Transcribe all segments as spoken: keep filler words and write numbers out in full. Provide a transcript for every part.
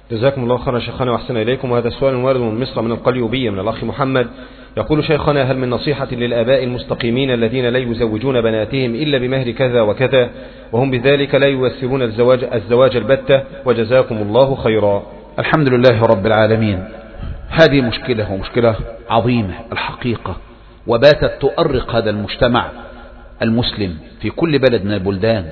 جزاكم الله خيرا شيخنا وأحسن إليكم. وهذا السؤال وارد من مصر من القليوبية من الأخ محمد، يقول: شيخنا، هل من نصيحة للآباء المستقيمين الذين لا يزوجون بناتهم إلا بمهر كذا وكذا وهم بذلك لا يؤثرون الزواج, الزواج البتة؟ وجزاكم الله خيرا. الحمد لله رب العالمين. هذه مشكلة ومشكلة عظيمة الحقيقة، وباتت تؤرق هذا المجتمع المسلم في كل بلد من البلدان،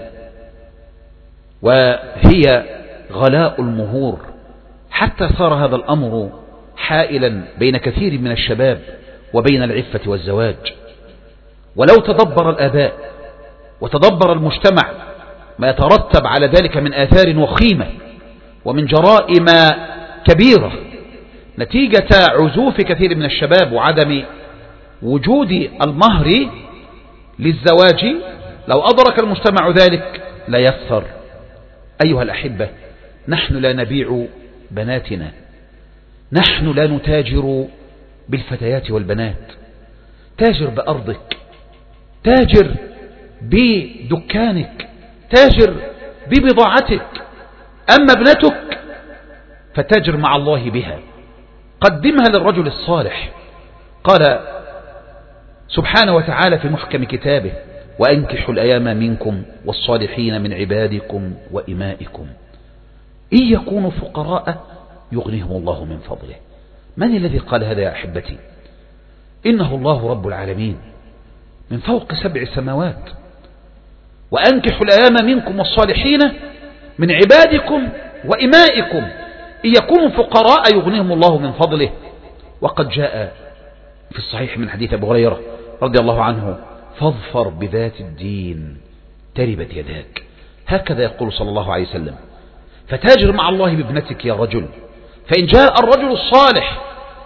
وهي غلاء المهور، حتى صار هذا الأمر حائلا بين كثير من الشباب وبين العفة والزواج. ولو تدبر الآباء وتدبر المجتمع ما يترتب على ذلك من آثار وخيمة ومن جرائم كبيرة نتيجة عزوف كثير من الشباب وعدم وجود المهر للزواج، لو أدرك المجتمع ذلك لا يثر. أيها الأحبة، نحن لا نبيع بناتنا، نحن لا نتاجر بالفتيات والبنات. تاجر بأرضك، تاجر بدكانك، تاجر ببضاعتك. أما ابنتك فتاجر مع الله بها، قدمها للرجل الصالح. قال سبحانه وتعالى في محكم كتابه: وأنكحوا الأيام منكم والصالحين من عبادكم وإمائكم إن يكونوا فقراء يغنيهم الله من فضله. من الذي قال هذا يا أحبتي؟ إنه الله رب العالمين من فوق سبع سماوات. وأنكحوا الأيام منكم والصالحين من عبادكم وإمائكم إن يكونوا فقراء يغنيهم الله من فضله. وقد جاء في الصحيح من حديث أبي هريرة رضي الله عنه: فاظفر بذات الدين تربت يداك. هكذا يقول صلى الله عليه وسلم. فتاجر مع الله بابنتك يا رجل، فإن جاء الرجل الصالح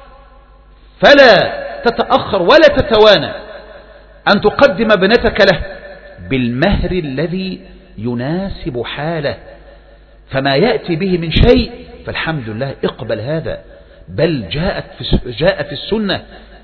فلا تتأخر ولا تتوانى أن تقدم ابنتك له بالمهر الذي يناسب حاله. فما يأتي به من شيء فالحمد لله اقبل هذا. بل جاءت في جاء في السنة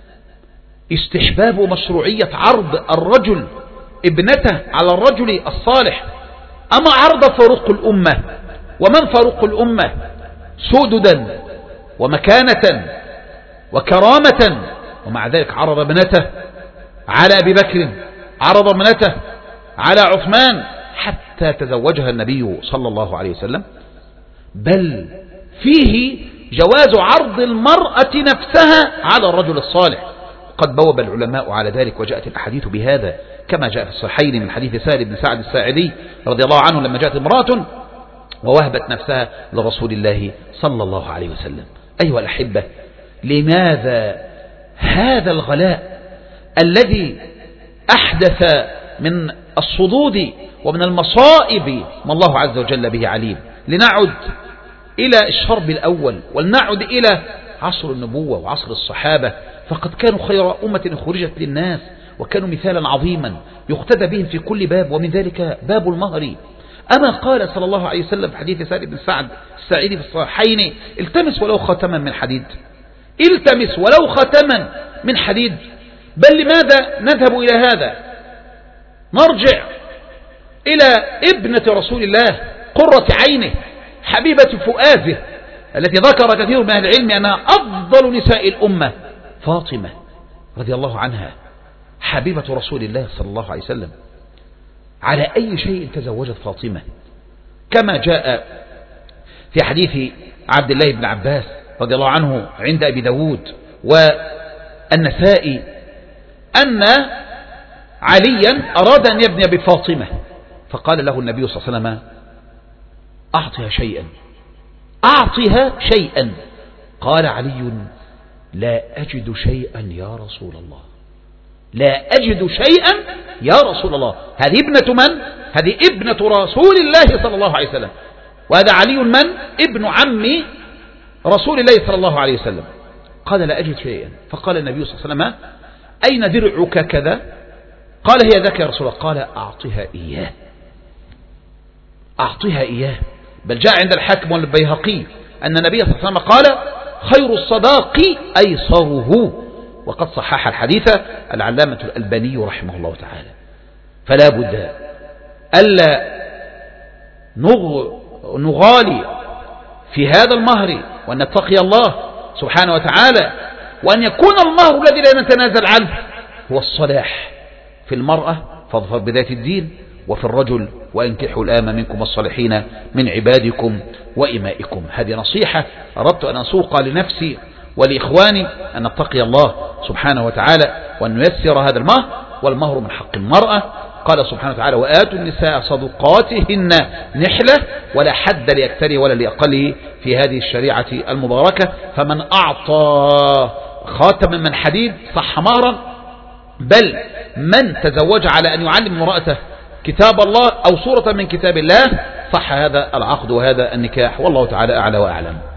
استحباب مشروعية عرض الرجل ابنته على الرجل الصالح. أما عرض فاروق الأمة، ومن فاروق الأمة؟ سددا ومكانة وكرامة، ومع ذلك عرض ابنته على أبي بكر، عرض ابنته على عثمان، حتى تزوجها النبي صلى الله عليه وسلم. بل فيه جواز عرض المرأة نفسها على الرجل الصالح. قد بوب العلماء على ذلك، وجاءت الأحاديث بهذا كما جاء في الصحيحين من حديث سهل بن سعد الساعدي رضي الله عنه لما جاءت امرأة ووهبت نفسها لرسول الله صلى الله عليه وسلم. أيها الأحبة، لماذا هذا الغلاء الذي أحدث من الصدود ومن المصائب ما الله عز وجل به عليم؟ لنعد إلى الشرب الأول، ولنعد إلى عصر النبوة وعصر الصحابة، فقد كانوا خير أمة خرجت للناس، وكانوا مثالا عظيما يقتدى بهم في كل باب، ومن ذلك باب المهر. أما قال صلى الله عليه وسلم في حديث سهل بن سعد الساعدي في الصحيحين: التمس ولو خاتما من حديد، التمس ولو خاتما من حديد. بل لماذا نذهب إلى هذا؟ نرجع إلى ابنة رسول الله، قرة عينه، حبيبة فؤاده، التي ذكر كثير من أهل العلم أنها أفضل نساء الأمة، فاطمة رضي الله عنها، حبيبة رسول الله صلى الله عليه وسلم. على أي شيء تزوجت فاطمة؟ كما جاء في حديث عبد الله بن عباس رضي الله عنه عند أبي داود والنسائي أن عليا أراد أن يبني بفاطمة، فقال له النبي صلى الله عليه وسلم: أعطها شيئا، أعطها شيئا. قال علي: لا أجد شيئا يا رسول الله، لا أجد شيئا يا رسول الله. هذه ابنة من؟ هذه ابنة رسول الله صلى الله عليه وسلم، وهذا علي من؟ ابن عم رسول الله صلى الله عليه وسلم. قال: لا أجد شيئا. فقال النبي صلى الله عليه وسلم: أين درعك كذا؟ قال: هي ذاك يا رسول الله. قال: أعطها إياه، أعطها إياه. بل جاء عند الحاكم والبيهقي أن النبي صلى الله عليه وسلم قال: خير الصداق أيسره. وقد صحح الحديث العلامة الألباني رحمه الله تعالى. فلا بد ألا نغالي في هذا المهر وأن نتقي الله سبحانه وتعالى، وأن يكون المهر الذي لا نتنازل عنه هو الصلاح. في المرأة فاظفر بذات الدين، وفي الرجل وانكحوا الآن منكم الصالحين من عبادكم وإمائكم. هذه نصيحة أردت أن أسوق لنفسي ولإخواني أن نتقي الله سبحانه وتعالى وأن نيسر هذا المهر، والمهر من حق المرأة. قال سبحانه وتعالى وآتوا النساء صدقاتهن نحلة ولا حد لأكثره ولا لأقله في هذه الشريعة المباركة. فمن أعطى خاتما من حديد صح مهرا، بل من تزوج على أن يعلم امرأته كتاب الله أو سورة من كتاب الله صح هذا العقد وهذا النكاح، والله تعالى أعلى وأعلم.